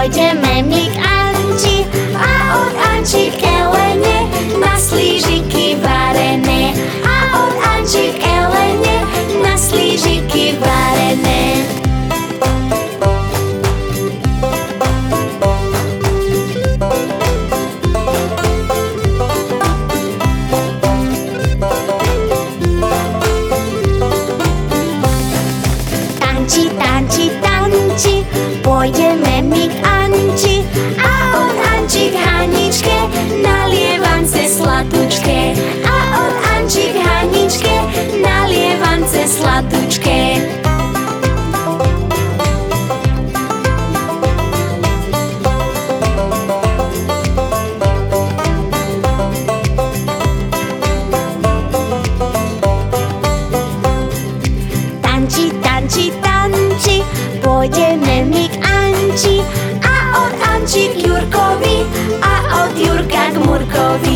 Pôjdeme my k Anči a od Anči k Elene na slížiky varené. A od Anči k Elene na slížiky varené. Tanči, tanči, tanči, pôjdeme my k Anči a od Anči k Haničke na lievance sladúčke. A od Anči k Haničke na lievance sladúčke. Tanči, tanči, tanči, pôjdeme my k Anči a od Anči k Jurkovi a od Jurka k Murkovi.